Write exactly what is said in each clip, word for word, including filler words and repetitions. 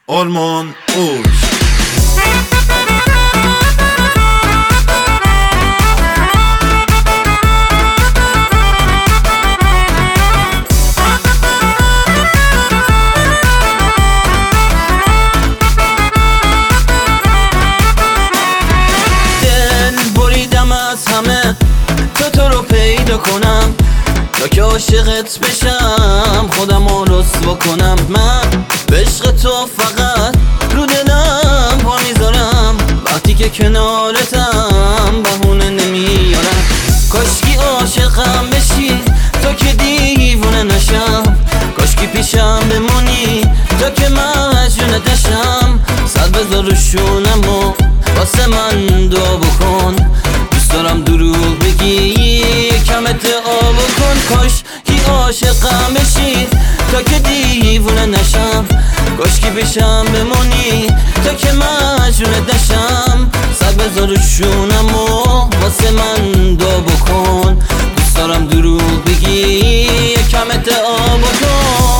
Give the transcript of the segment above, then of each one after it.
آرمان اوج. تو تو رو پیدا کنم تا که عاشقت بشم، خودم رو رسوا کنم. من به عشق تو فقط رو دلم پا میذارم، وقتی که کنارتم بهونه نمیارم. کاشکی عاشقم بشی تا که دیوونه نشم، کاشکی پیشم بمونی تا که مجنون دشم. سر بذار رو شونم و واسه من دعا بکن، دوست دارم دروغ بگی کمت آب کن. کاش کی عاشقم بشی تا که دیوونه نشم، کاش کی پیشم بمونی تا که مجنون دشم. سر بذار رو شونم و واسه من دعا بکن، دوست دارم دروغ بگی کمت آب کن.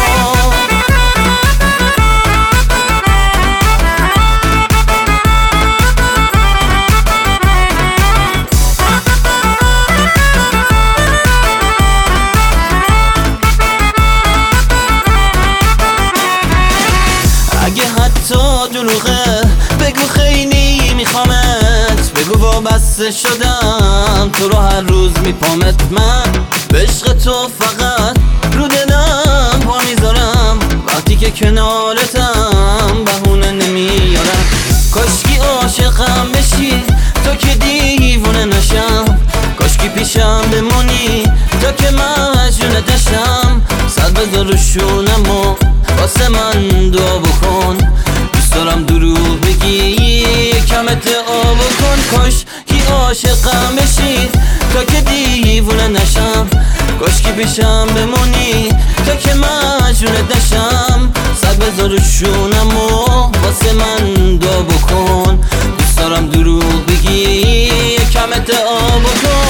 حتی دروغه بگو خیلی میخوامت، بگو وابسته شدم تو رو هر روز میپامت. من به عشق تو فقط رو دلم پا میذارم، وقتی که کنارتم بهونه نمیارم. کاشکی عاشقم بشی تا که دیوونه نشم، کاشکی پیشم بمونی تا که مجنون دشم. سر بذار رو شونم و واسه من دعا بکن، دوست دارم دروغ بگی کمت آب کن. کاش کی عاشقم بشی تا که دیوونه نشم، کاش کی پیشم بمونی تا که مجنون دشم. سر بذار رو شونم و واسه من دعا بکن، دوست دارم دروغ بگی کمت آب کن.